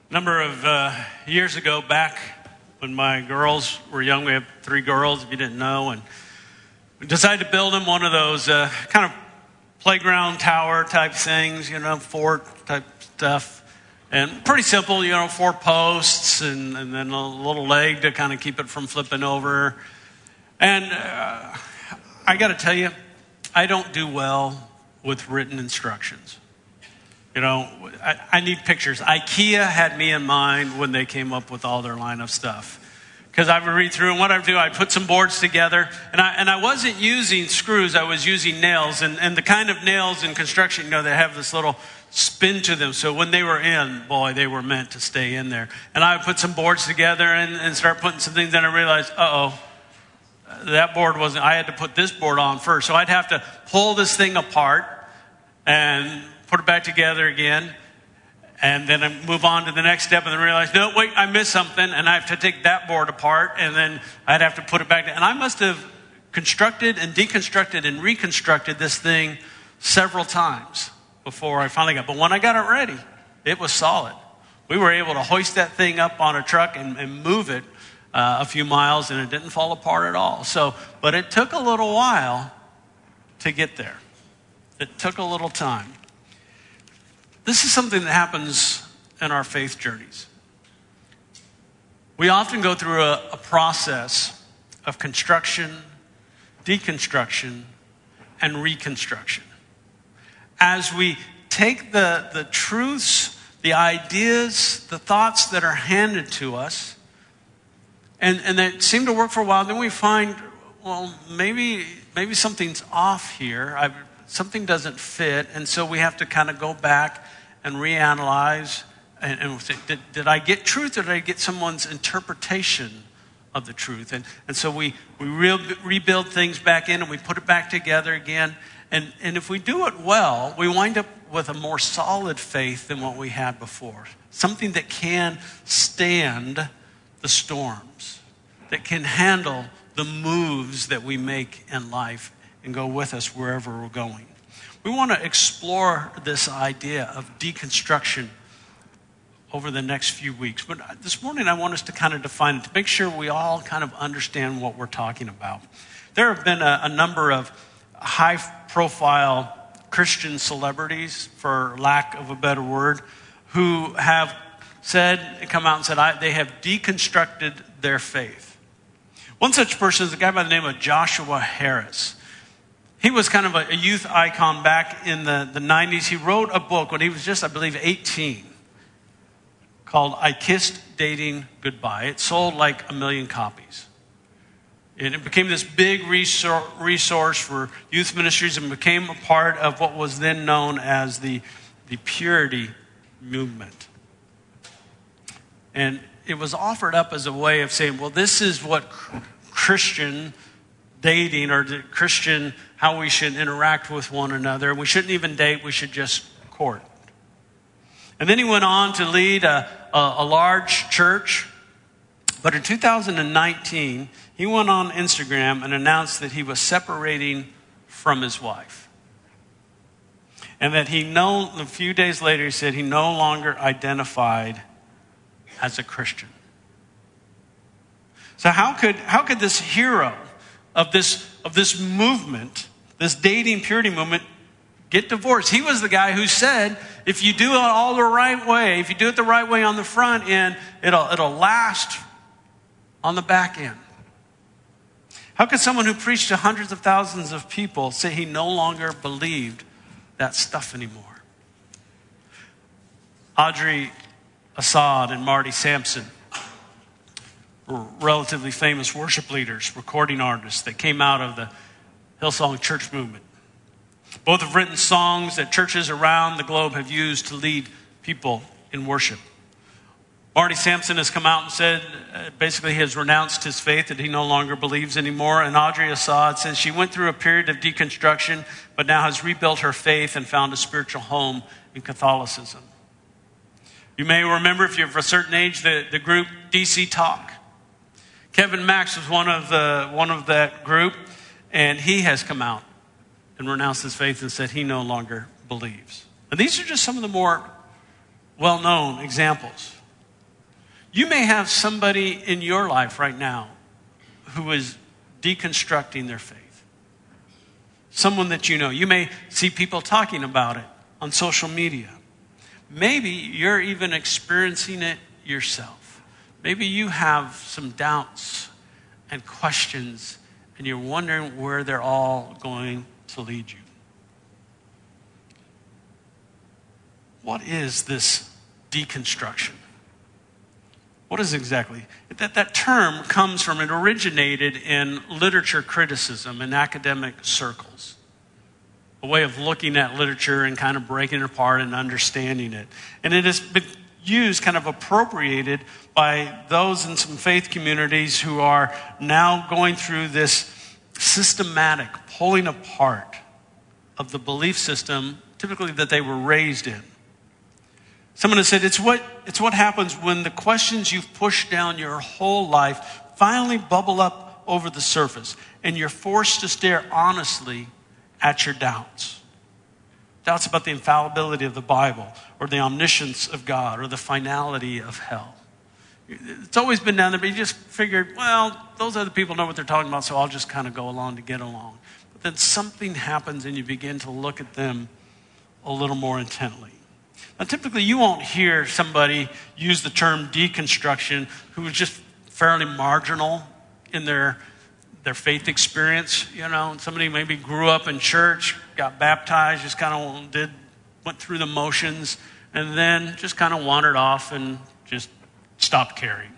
Number of years ago, back when my girls were young, we have 3 girls, if you didn't know, and we decided to build them one of those kind of playground tower type things, fort type stuff. And pretty simple, 4 posts and then a little leg to kind of keep it from flipping over. And I got to tell you, I don't do well with written instructions. I need pictures. IKEA had me in mind when they came up with all their line of stuff. Because I would read through, and what I would do, I'd put some boards together, and I wasn't using screws, I was using nails. And the kind of nails in construction, they have this little spin to them. So when they were in, boy, they were meant to stay in there. And I would put some boards together and start putting some things, and I realized, that board wasn't, I had to put this board on first. So I'd have to pull this thing apart and put it back together again, and then I move on to the next step and then realize, no, wait, I missed something, and I have to take that board apart, and then I'd have to put it back. And I must have constructed and deconstructed and reconstructed this thing several times before I finally got. But when I got it ready, it was solid. We were able to hoist that thing up on a truck and move it a few miles, and it didn't fall apart at all. But it took a little while to get there. It took a little time. This is something that happens in our faith journeys. We often go through a process of construction, deconstruction, and reconstruction. As we take the truths, the ideas, the thoughts that are handed to us, and that seem to work for a while, then we find, well, maybe something's off here. Something doesn't fit, and so we have to kind of go back and reanalyze and say, did I get truth, or did I get someone's interpretation of the truth? And so we rebuild things back in, and we put it back together again. And if we do it well, we wind up with a more solid faith than what we had before. Something that can stand the storms, that can handle the moves that we make in life and go with us wherever we're going. We want to explore this idea of deconstruction over the next few weeks. But this morning I want us to kind of define it, to make sure we all kind of understand what we're talking about. There have been a number of high-profile Christian celebrities, for lack of a better word, who have come out and said they have deconstructed their faith. One such person is a guy by the name of Joshua Harris. He was kind of a youth icon back in the 90s. He wrote a book when he was just, I believe, 18, called I Kissed Dating Goodbye. It sold like 1 million copies. And it became this big resource for youth ministries and became a part of what was then known as the purity movement. And it was offered up as a way of saying, well, this is what Christian dating, or the Christian, how we should interact with one another. We shouldn't even date, we should just court. And then he went on to lead a large church. But in 2019, he went on Instagram and announced that he was separating from his wife. And that a few days later, he said he no longer identified as a Christian. So how could this hero of this movement, this dating purity movement, get divorced? He was the guy who said, if you do it all the right way, if you do it the right way on the front end, it'll last on the back end. How could someone who preached to hundreds of thousands of people say he no longer believed that stuff anymore? Audrey Assad and Marty Sampson were relatively famous worship leaders, recording artists that came out of the Hillsong Church movement. Both have written songs that churches around the globe have used to lead people in worship. Marty Sampson has come out and said, basically he has renounced his faith, that he no longer believes anymore. And Audrey Assad says she went through a period of deconstruction, but now has rebuilt her faith and found a spiritual home in Catholicism. You may remember, if you're of a certain age, the group DC Talk. Kevin Max was one of that group, and he has come out and renounced his faith and said he no longer believes. And these are just some of the more well-known examples You may have somebody in your life right now who is deconstructing their faith. Someone that you know. You may see people talking about it on social media. Maybe you're even experiencing it yourself. Maybe you have some doubts and questions, and you're wondering where they're all going to lead you. What is this deconstruction? What is exactly? That term comes from, it originated in literature criticism in academic circles. A way of looking at literature and kind of breaking it apart and understanding it. And it has been used, kind of appropriated by those in some faith communities who are now going through this systematic pulling apart of the belief system, typically that they were raised in. Someone has said, it's what happens when the questions you've pushed down your whole life finally bubble up over the surface and you're forced to stare honestly at your doubts. Doubts about the infallibility of the Bible or the omniscience of God or the finality of hell. It's always been down there, but you just figured, well, those other people know what they're talking about, so I'll just kind of go along to get along. But then something happens and you begin to look at them a little more intently. Now, typically, you won't hear somebody use the term deconstruction who is just fairly marginal in their faith experience. You know, somebody maybe grew up in church, got baptized, just kind of went through the motions, and then just kind of wandered off and just stopped caring.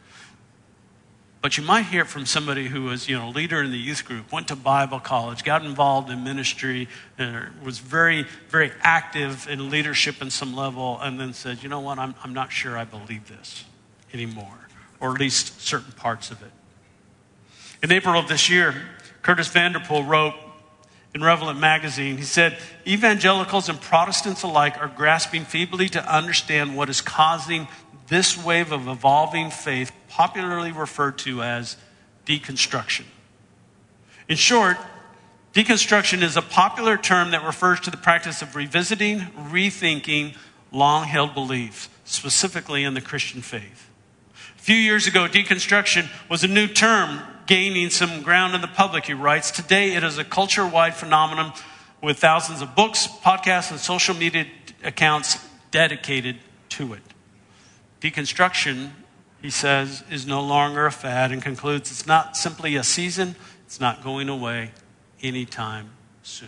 But you might hear it from somebody who was, leader in the youth group, went to Bible college, got involved in ministry, was very, very active in leadership in some level, and then said, you know what, I'm not sure I believe this anymore, or at least certain parts of it. In April of this year, Curtis Vanderpool wrote in Relevant magazine, he said, evangelicals and Protestants alike are grasping feebly to understand what is causing this wave of evolving faith, popularly referred to as deconstruction. In short, deconstruction is a popular term that refers to the practice of revisiting, rethinking long-held beliefs, specifically in the Christian faith. A few years ago, deconstruction was a new term gaining some ground in the public, he writes. Today, it is a culture-wide phenomenon with thousands of books, podcasts, and social media accounts dedicated to it. Deconstruction, he says, is no longer a fad and concludes it's not simply a season, it's not going away anytime soon.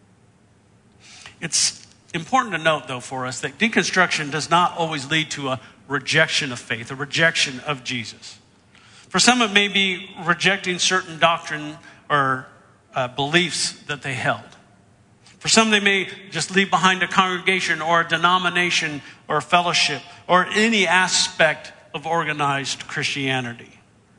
It's important to note, though, for us that deconstruction does not always lead to a rejection of faith, a rejection of Jesus. For some, it may be rejecting certain doctrine or beliefs that they held. For some, they may just leave behind a congregation or a denomination or a fellowship or any aspect of organized Christianity.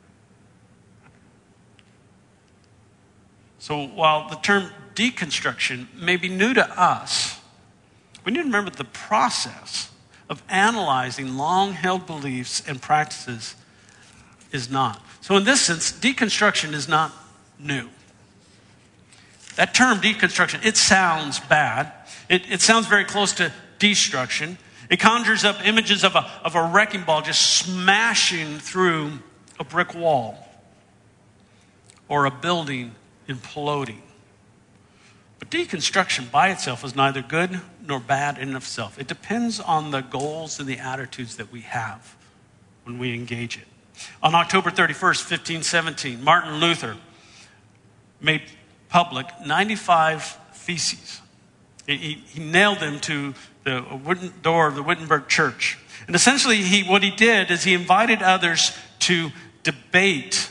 So while the term deconstruction may be new to us, we need to remember the process of analyzing long-held beliefs and practices is not. So in this sense, deconstruction is not new. That term deconstruction, it sounds bad. It sounds very close to destruction. It conjures up images of a wrecking ball just smashing through a brick wall or a building imploding. But deconstruction by itself is neither good nor bad in itself. It depends on the goals and the attitudes that we have when we engage it. On October 31st, 1517, Martin Luther made public 95 theses. He nailed them to the wooden door of the Wittenberg Church. And essentially, what he did is he invited others to debate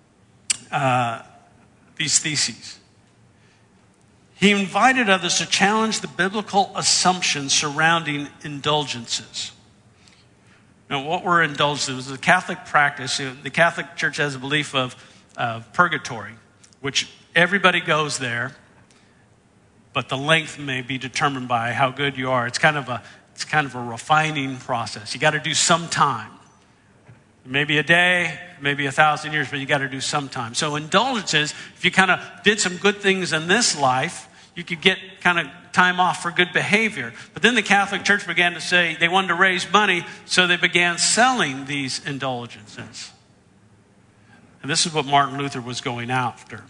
these theses. He invited others to challenge the biblical assumptions surrounding indulgences. Now, what were indulgences? It was a Catholic practice. The Catholic Church has a belief of purgatory, which everybody goes there, but the length may be determined by how good you are. It's kind of a refining process. You got to do some time. Maybe a day, maybe 1,000 years, but you got to do some time. So indulgences, if you kind of did some good things in this life, you could get kind of time off for good behavior. But then the Catholic Church began to say they wanted to raise money, so they began selling these indulgences. And this is what Martin Luther was going after.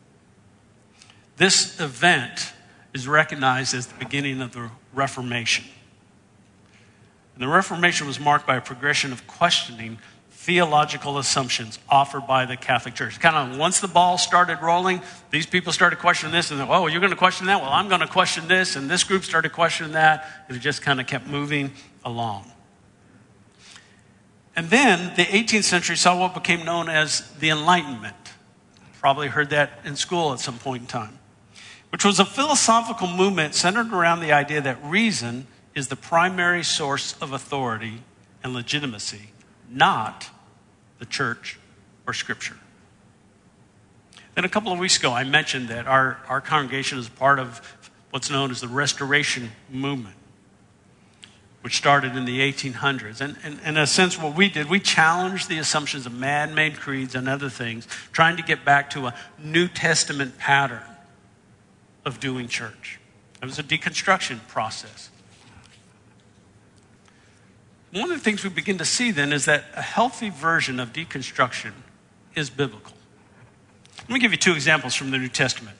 This event is recognized as the beginning of the Reformation. And the Reformation was marked by a progression of questioning theological assumptions offered by the Catholic Church. Kind of once the ball started rolling, these people started questioning this, and oh, you're going to question that? Well, I'm going to question this, and this group started questioning that, and it just kind of kept moving along. And then the 18th century saw what became known as the Enlightenment. Probably heard that in school at some point in time, which was a philosophical movement centered around the idea that reason is the primary source of authority and legitimacy, not the church or Scripture. Then a couple of weeks ago, I mentioned that our congregation is part of what's known as the Restoration Movement, which started in the 1800s. And in a sense, what we did, we challenged the assumptions of man-made creeds and other things, trying to get back to a New Testament pattern of doing church. It was a deconstruction process. One of the things we begin to see then is that a healthy version of deconstruction is biblical. Let me give you two examples from the New Testament.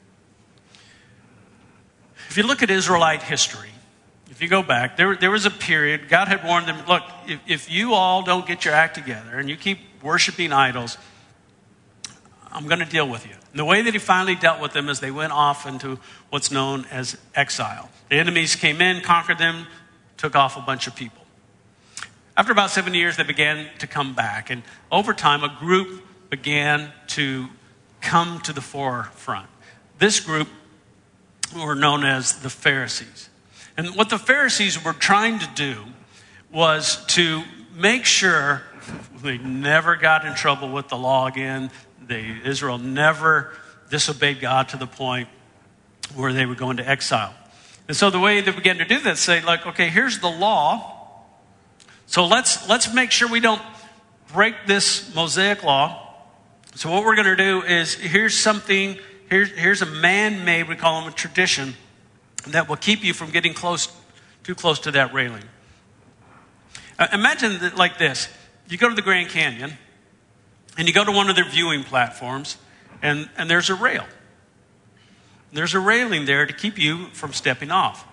If you look at Israelite history, if you go back, there was a period, God had warned them, look, if you all don't get your act together and you keep worshiping idols, I'm going to deal with you. And the way that he finally dealt with them is they went off into what's known as exile. The enemies came in, conquered them, took off a bunch of people. After about 70 years, they began to come back. And over time, a group began to come to the forefront. This group were known as the Pharisees. And what the Pharisees were trying to do was to make sure they never got in trouble with the law again. Israel never disobeyed God to the point where they would go into exile. And so the way they began to do that, say, like, okay, here's the law. So let's make sure we don't break this Mosaic law. So what we're going to do is here's a man-made, we call them a tradition, that will keep you from getting too close to that railing. Imagine that like this. You go to the Grand Canyon, and you go to one of their viewing platforms, and there's a rail. There's a railing there to keep you from stepping off.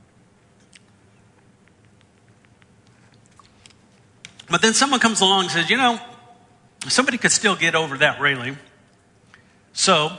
But then someone comes along and says, somebody could still get over that railing. So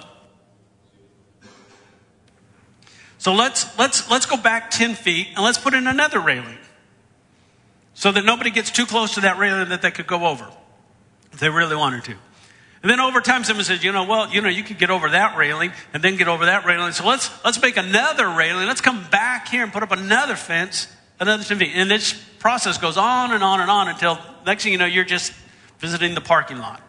let's go back 10 feet and let's put in another railing so that nobody gets too close to that railing that they could go over if they really wanted to. And then over time, someone says, you could get over that railing and then get over that railing. So let's make another railing. Let's come back here and put up another fence, another 10 feet. And this process goes on and on and on until next thing you know, you're just visiting the parking lot.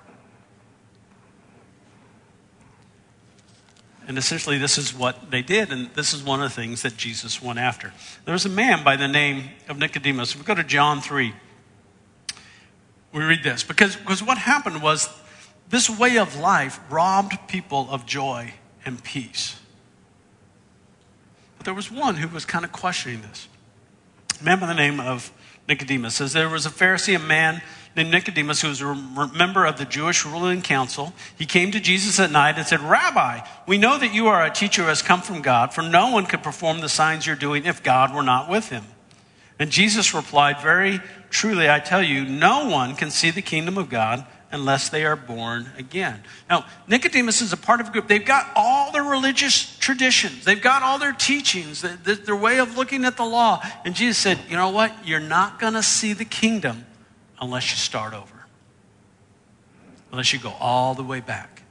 And essentially, this is what they did, and this is one of the things that Jesus went after. There was a man by the name of Nicodemus. We go to John 3. We read this, because what happened was this way of life robbed people of joy and peace. But there was one who was kind of questioning this. A man by the name of Nicodemus says there was a Pharisee, a man named Nicodemus, who was a member of the Jewish ruling council. He came to Jesus at night and said, Rabbi, we know that you are a teacher who has come from God, for no one could perform the signs you're doing if God were not with him. And Jesus replied, very truly, I tell you, no one can see the kingdom of God unless they are born again. Now, Nicodemus is a part of a group. They've got all their religious traditions. They've got all their teachings, their way of looking at the law. And Jesus said, you know what? You're not going to see the kingdom unless you start over. Unless you go all the way back.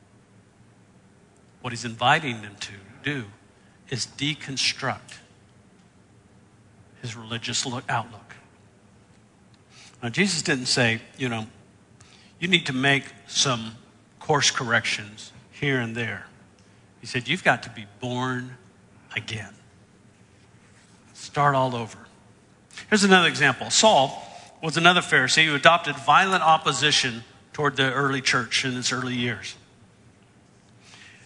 What he's inviting them to do is deconstruct his religious outlook. Now, Jesus didn't say, you need to make some course corrections here and there. He said, you've got to be born again. Start all over. Here's another example. Saul was another Pharisee who adopted violent opposition toward the early church in its early years.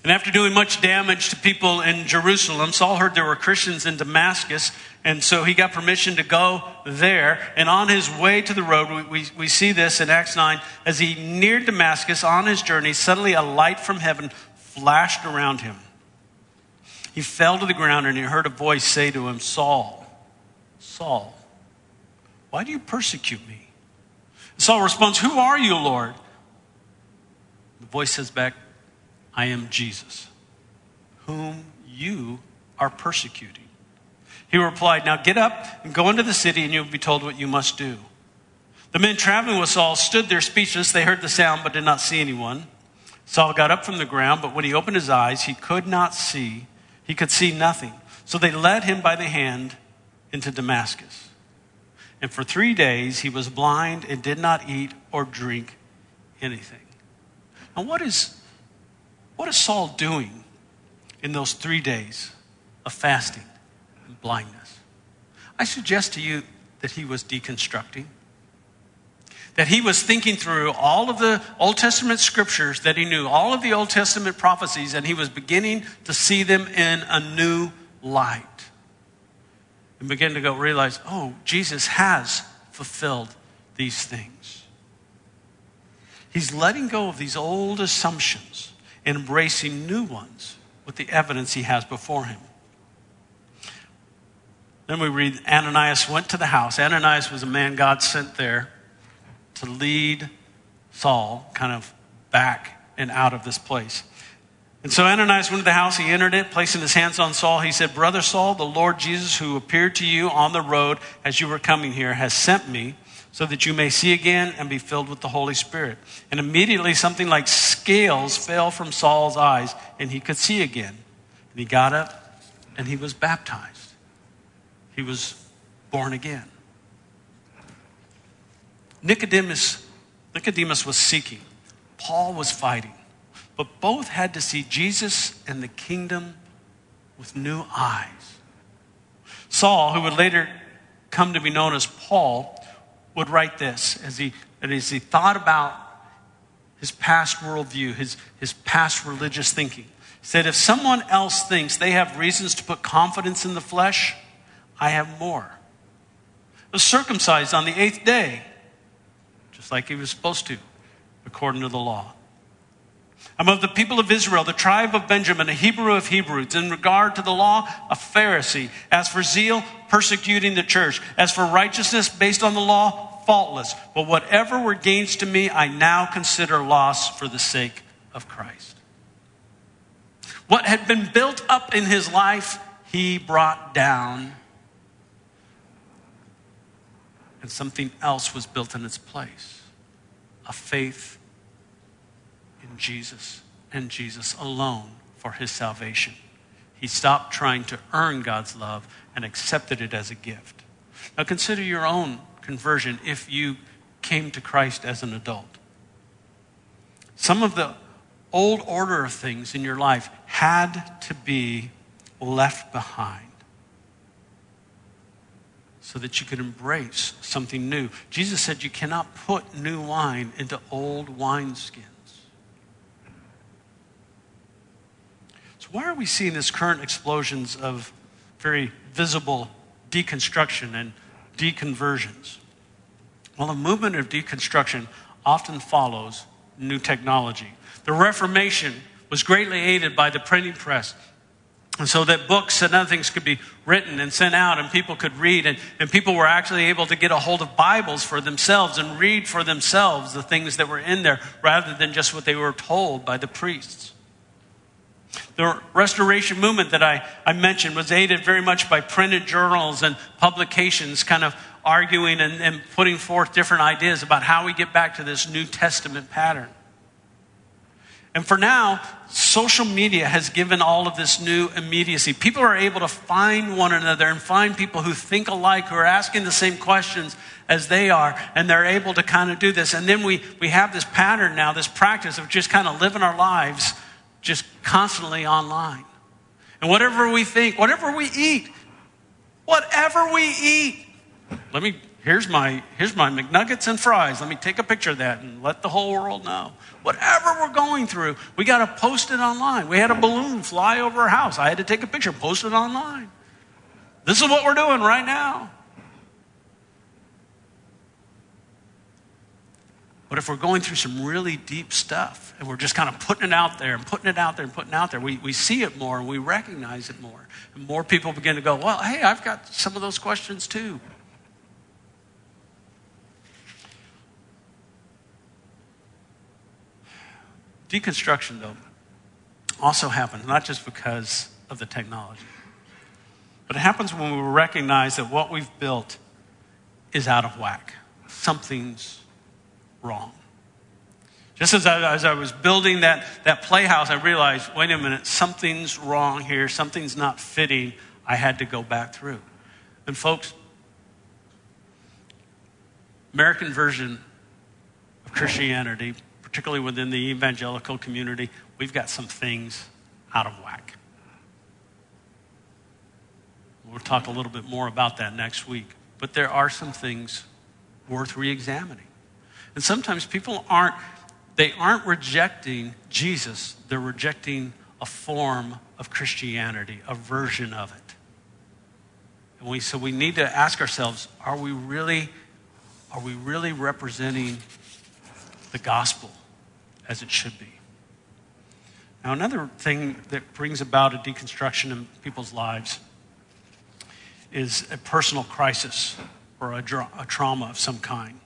And after doing much damage to people in Jerusalem, Saul heard there were Christians in Damascus, and so he got permission to go there. And on his way to the road, we see this in Acts 9, as he neared Damascus on his journey, suddenly a light from heaven flashed around him. He fell to the ground and he heard a voice say to him, Saul, Saul, why do you persecute me? Saul responds, who are you, Lord? The voice says back, I am Jesus, whom you are persecuting. He replied, now get up and go into the city and you'll be told what you must do. The men traveling with Saul stood there speechless. They heard the sound but did not see anyone. Saul got up from the ground, but when he opened his eyes, he could not see. He could see nothing. So they led him by the hand into Damascus. And for 3 days he was blind and did not eat or drink anything. Now what is Saul doing in those 3 days of fasting and blindness? I suggest to you that he was deconstructing. That he was thinking through all of the Old Testament scriptures that he knew, all of the Old Testament prophecies, and he was beginning to see them in a new light. And begin to realize, oh, Jesus has fulfilled these things. He's letting go of these old assumptions and embracing new ones with the evidence he has before him. Then we read, Ananias went to the house. Ananias was a man God sent there to lead Saul kind of back and out of this place. And so Ananias went to the house, he entered it, placing his hands on Saul. He said, Brother Saul, the Lord Jesus who appeared to you on the road as you were coming here has sent me so that you may see again and be filled with the Holy Spirit. And immediately something like scales fell from Saul's eyes and he could see again. And he got up and he was baptized. He was born again. Nicodemus was seeking. Paul was fighting. But both had to see Jesus and the kingdom with new eyes. Saul, who would later come to be known as Paul, would write this as he thought about his past worldview, his past religious thinking. He said, if someone else thinks they have reasons to put confidence in the flesh, I have more. I was circumcised on the 8th day, just like he was supposed to, according to the law. I'm of the people of Israel, the tribe of Benjamin, a Hebrew of Hebrews. In regard to the law, a Pharisee. As for zeal, persecuting the church. As for righteousness based on the law, faultless. But whatever were gains to me, I now consider loss for the sake of Christ. What had been built up in his life, he brought down. And something else was built in its place. A faith in Jesus and Jesus alone for his salvation. He stopped trying to earn God's love and accepted it as a gift. Now consider your own conversion if you came to Christ as an adult. Some of the old order of things in your life had to be left behind so that you could embrace something new. Jesus said you cannot put new wine into old wineskins. So why are we seeing this current explosions of very visible deconstruction and deconversions? Well, a movement of deconstruction often follows new technology. The Reformation was greatly aided by the printing press. And so that books and other things could be written and sent out and people could read. And people were actually able to get a hold of Bibles for themselves and read for themselves the things that were in there rather than just what they were told by the priests. The Restoration movement that I mentioned was aided very much by printed journals and publications kind of arguing and putting forth different ideas about how we get back to this New Testament pattern. And for now, social media has given all of this new immediacy. People are able to find one another and find people who think alike, who are asking the same questions as they are, and they're able to kind of do this. And then we have this pattern now, this practice of just kind of living our lives just constantly online. And whatever we think, whatever we eat, let me Here's my McNuggets and fries. Let me take a picture of that and let the whole world know. Whatever we're going through, we got to post it online. We had a balloon fly over our house. I had to take a picture, post it online. This is what we're doing right now. But if we're going through some really deep stuff and we're just kind of putting it out there and putting it out there and putting it out there, we see it more and we recognize it more. And more people begin to go, well, hey, I've got some of those questions too. Deconstruction, though, also happens not just because of the technology, but it happens when we recognize that what we've built is out of whack. Something's wrong. Just as I was building that playhouse, I realized, wait a minute, something's wrong here. Something's not fitting. I had to go back through. And folks, American version of Christianity, particularly within the evangelical community, we've got some things out of whack. We'll talk a little bit more about that next week. But there are some things worth re-examining. And sometimes people aren't rejecting Jesus. They're rejecting a form of Christianity, a version of it. And so we need to ask ourselves, are we really representing the gospel as it should be? Now, another thing that brings about a deconstruction in people's lives is a personal crisis or a trauma of some kind.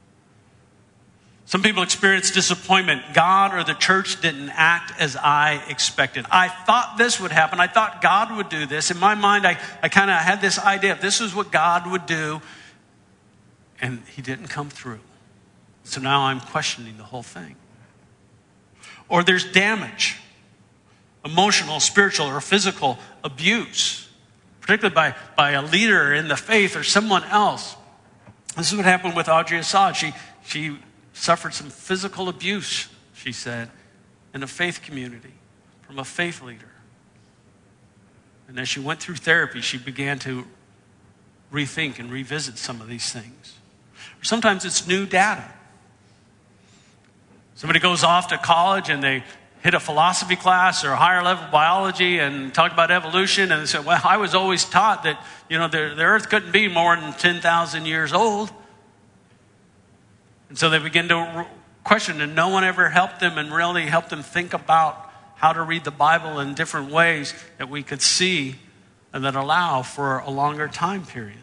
Some people experience disappointment. God or the church didn't act as I expected. I thought this would happen. I thought God would do this. In my mind, I kind of had this idea of this is what God would do, and he didn't come through. So now I'm questioning the whole thing. Or there's damage, emotional, spiritual, or physical abuse, particularly by a leader in the faith or someone else. This is what happened with Audrey Assad. She suffered some physical abuse, she said, in a faith community from a faith leader. And as she went through therapy, she began to rethink and revisit some of these things. Or sometimes it's new data. Somebody goes off to college and they hit a philosophy class or a higher level biology and talk about evolution, and they say, well, I was always taught that, the earth couldn't be more than 10,000 years old. And so they begin to question, and no one ever helped them and really helped them think about how to read the Bible in different ways that we could see and that allow for a longer time period.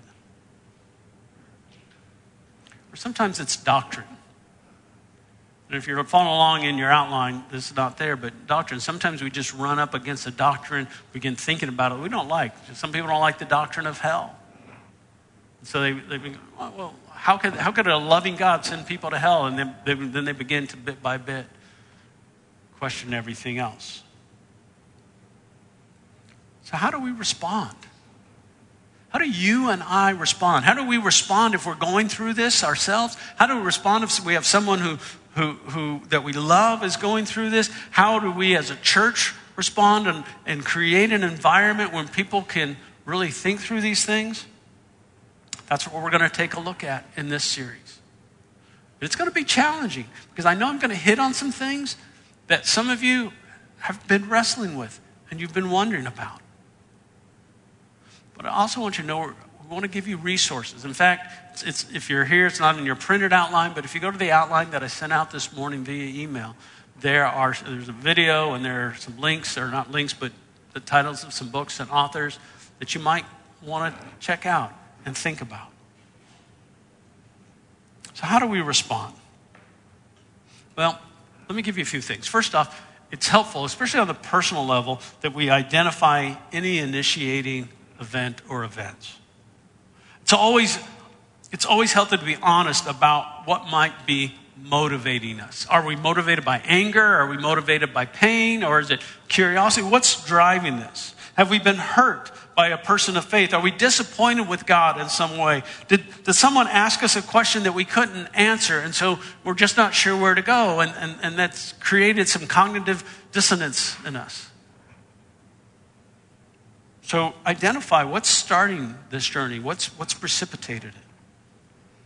Or sometimes it's doctrine. And if you're following along in your outline, this is not there, but doctrine. Sometimes we just run up against a doctrine, begin thinking about it we don't like. Some people don't like the doctrine of hell. So they begin, well, how could a loving God send people to hell? And then they begin to bit by bit question everything else. So how do we respond? How do you and I respond? How do we respond if we're going through this ourselves? How do we respond if we have someone who that we love is going through this? How do we as a church respond and create an environment when people can really think through these things? That's what we're going to take a look at in this series. It's going to be challenging because I know I'm going to hit on some things that some of you have been wrestling with and you've been wondering about. But I also want you to know we want to give you resources. In fact, if you're here, it's not in your printed outline, but if you go to the outline that I sent out this morning via email, there's a video and there are some links, or not links, but the titles of some books and authors that you might want to check out and think about. So how do we respond? Well, let me give you a few things. First off, it's helpful, especially on the personal level, that we identify any initiating event or events. It's always healthy to be honest about what might be motivating us. Are we motivated by anger? Are we motivated by pain? Or is it curiosity? What's driving this? Have we been hurt by a person of faith? Are we disappointed with God in some way? Did someone ask us a question that we couldn't answer, and so we're just not sure where to go, and that's created some cognitive dissonance in us? So identify what's starting this journey, what's precipitated it.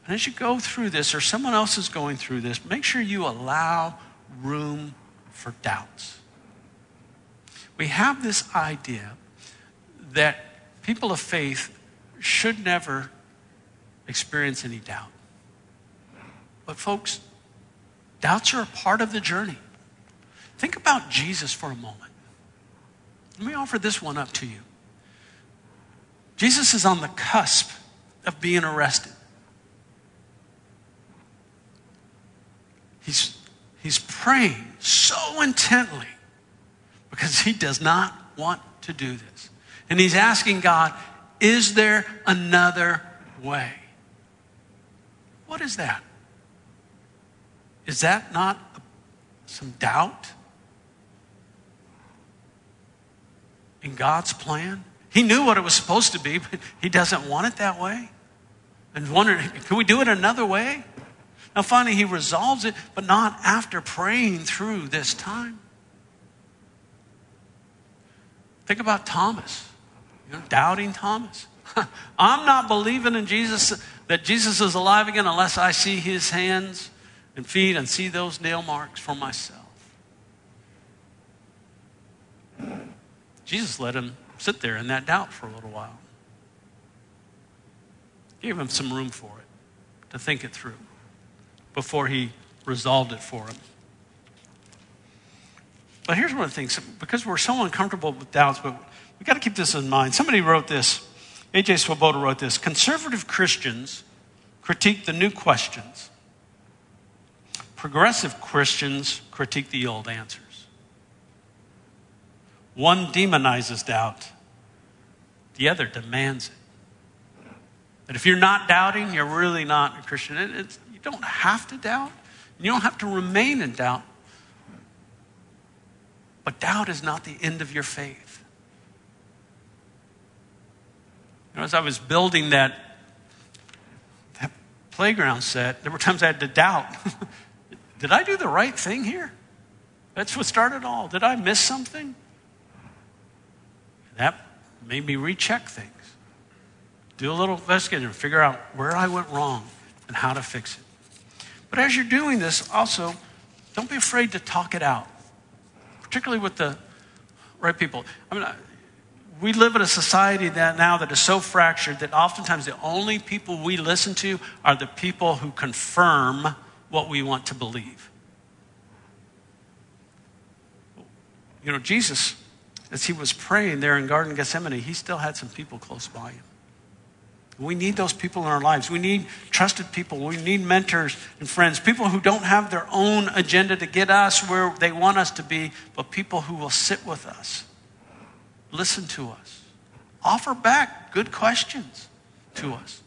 And as you go through this, or someone else is going through this, make sure you allow room for doubts. We have this idea that people of faith should never experience any doubt. But folks, doubts are a part of the journey. Think about Jesus for a moment. Let me offer this one up to you. Jesus is on the cusp of being arrested. He's praying so intently because he does not want to do this. And he's asking God, is there another way? What is that? Is that not some doubt in God's plan? He knew what it was supposed to be, but he doesn't want it that way. And wondering, can we do it another way? Now finally he resolves it, but not after praying through this time. Think about Thomas, doubting Thomas. I'm not believing in Jesus, that Jesus is alive again unless I see his hands and feet and see those nail marks for myself. Jesus let him sit there in that doubt for a little while. Gave him some room for it, to think it through, before he resolved it for him. But here's one of the things, because we're so uncomfortable with doubts, but we've got to keep this in mind. Somebody wrote this, A.J. Swoboda wrote this: conservative Christians critique the new questions. Progressive Christians critique the old answers. One demonizes doubt, the other demands it. But if you're not doubting, you're really not a Christian. You don't have to doubt. You don't have to remain in doubt. But doubt is not the end of your faith. As I was building that playground set, there were times I had to doubt. Did I do the right thing here? That's what started it all. Did I miss something? That made me recheck things. Do a little investigating and figure out where I went wrong and how to fix it. But as you're doing this, also, don't be afraid to talk it out, particularly with the right people. We live in a society that is so fractured that oftentimes the only people we listen to are the people who confirm what we want to believe. Jesus, as he was praying there in Garden of Gethsemane, he still had some people close by him. We need those people in our lives. We need trusted people. We need mentors and friends. People who don't have their own agenda to get us where they want us to be, but people who will sit with us, listen to us, offer back good questions to us,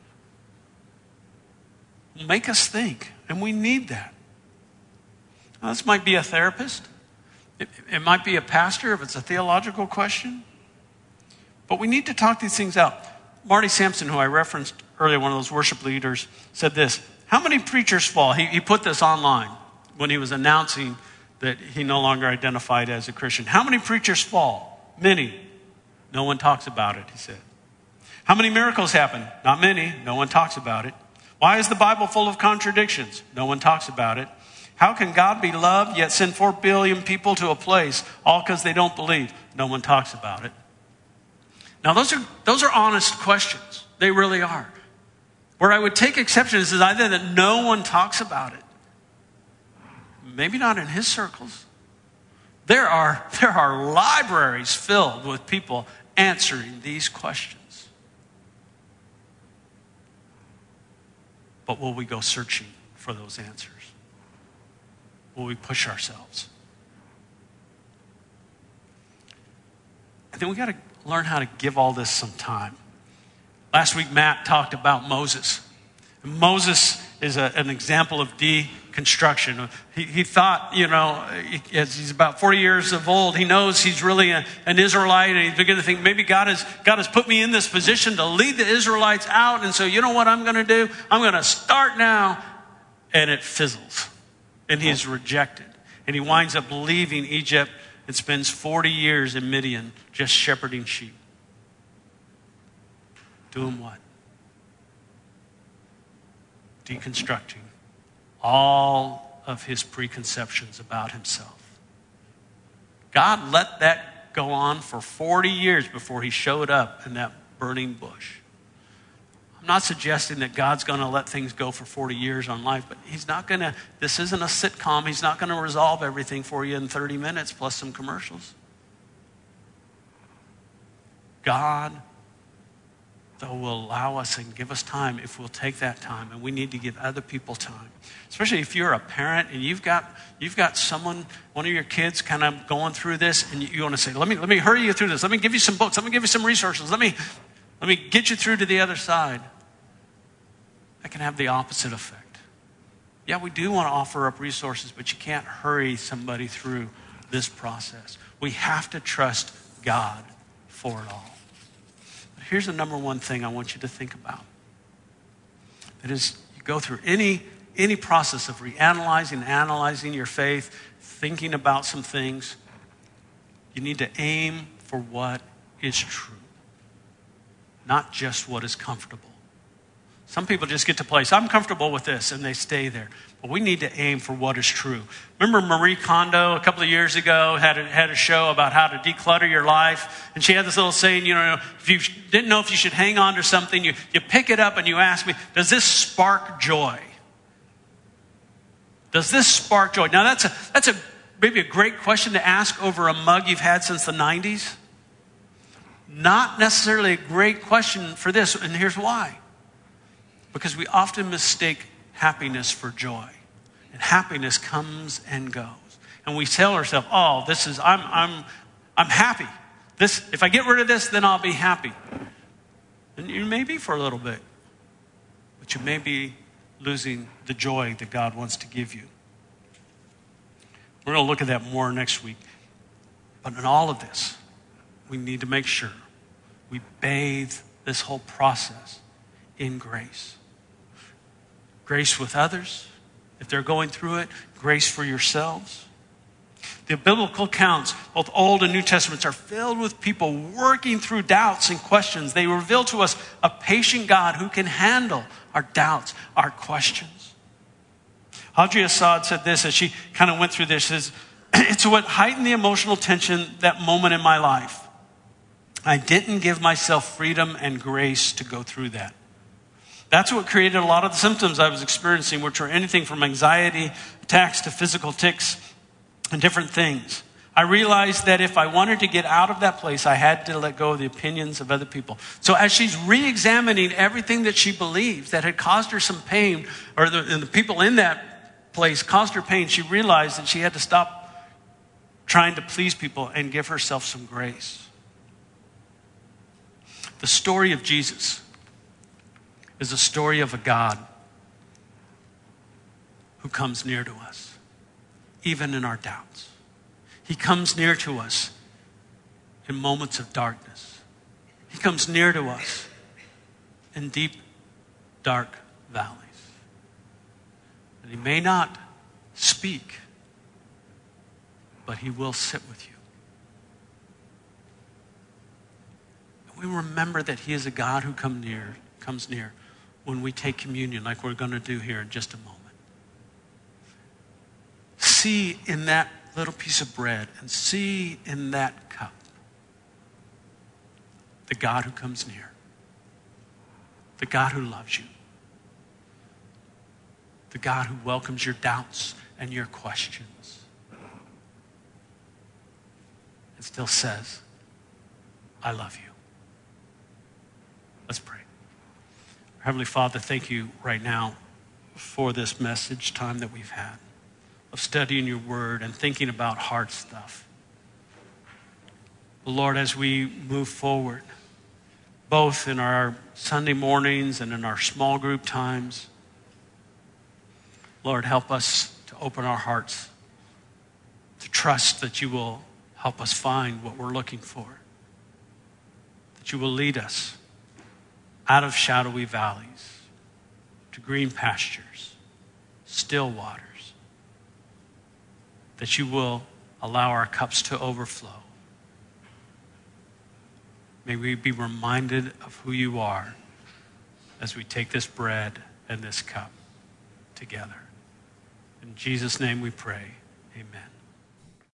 make us think. And we need that. Now, this might be a therapist. It might be a pastor if it's a theological question. But we need to talk these things out. Marty Sampson, who I referenced earlier, one of those worship leaders, said this: how many preachers fall? He put this online when he was announcing that he no longer identified as a Christian. How many preachers fall? Many. No one talks about it, he said. How many miracles happen? Not many. No one talks about it. Why is the Bible full of contradictions? No one talks about it. How can God be loved yet send 4 billion people to a place all because they don't believe? No one talks about it. Now, those are honest questions. They really are. Where I would take exception is either that no one talks about it. Maybe not in his circles. There are libraries filled with people answering these questions. But will we go searching for those answers? Will we push ourselves? I think we got to learn how to give all this some time. Last week, Matt talked about Moses. And Moses is an example of deconstruction. He thought, as he's about 40 years of old, he knows he's really an Israelite, and he's beginning to think, maybe God has put me in this position to lead the Israelites out, and so you know what I'm going to do? I'm going to start now. And it fizzles. And he is rejected. And he winds up leaving Egypt and spends 40 years in Midian just shepherding sheep. Doing what? deconstructing all of his preconceptions about himself. God let that go on for 40 years before he showed up in that burning bush. I'm not suggesting that God's going to let things go for 40 years on life, but he's not going to, this isn't a sitcom. He's not going to resolve everything for you in 30 minutes plus some commercials. God, though, will allow us and give us time if we'll take that time, and we need to give other people time. Especially if you're a parent and you've got someone, one of your kids kind of going through this, and you want to say, let me hurry you through this. Let me give you some books. Let me give you some resources. Let me get you through to the other side. That can have the opposite effect. Yeah, we do want to offer up resources, but you can't hurry somebody through this process. We have to trust God for it all. But here's the number one thing I want you to think about. That is, you go through any process of reanalyzing, analyzing your faith, thinking about some things, you need to aim for what is true, not just what is comfortable. Some people just get to a place, I'm comfortable with this, and they stay there. But we need to aim for what is true. Remember Marie Kondo a couple of years ago had a show about how to declutter your life. And she had this little saying, if you didn't know if you should hang on to something, you pick it up and you ask me, does this spark joy? Does this spark joy? Now that's maybe a great question to ask over a mug you've had since the 90s. Not necessarily a great question for this, and here's why. Because we often mistake happiness for joy. And happiness comes and goes. And we tell ourselves, I'm happy. If I get rid of this, then I'll be happy. And you may be for a little bit. But you may be losing the joy that God wants to give you. We're going to look at that more next week. But in all of this, we need to make sure we bathe this whole process in grace. Grace with others, if they're going through it. Grace for yourselves. The biblical accounts, both Old and New Testaments, are filled with people working through doubts and questions. They reveal to us a patient God who can handle our doubts, our questions. Audrey Assad said this as she kind of went through this. Says, it's what heightened the emotional tension that moment in my life. I didn't give myself freedom and grace to go through that. That's what created a lot of the symptoms I was experiencing, which are anything from anxiety attacks to physical tics and different things. I realized that if I wanted to get out of that place, I had to let go of the opinions of other people. So as she's re-examining everything that she believes that had caused her some pain, or the people in that place caused her pain, she realized that she had to stop trying to please people and give herself some grace. The story of Jesus is a story of a God who comes near to us, even in our doubts. He comes near to us in moments of darkness. He comes near to us in deep, dark valleys. And he may not speak, but he will sit with you. And we remember that he is a God who comes near when we take communion, like we're going to do here in just a moment. See in that little piece of bread and see in that cup the God who comes near, the God who loves you, the God who welcomes your doubts and your questions, and still says, I love you. Let's pray. Heavenly Father, thank you right now for this message time that we've had of studying your word and thinking about hard stuff. Lord, as we move forward, both in our Sunday mornings and in our small group times, Lord, help us to open our hearts, to trust that you will help us find what we're looking for, that you will lead us out of shadowy valleys to green pastures, still waters, that you will allow our cups to overflow. May we be reminded of who you are as we take this bread and this cup. together. In Jesus' name we pray. Amen.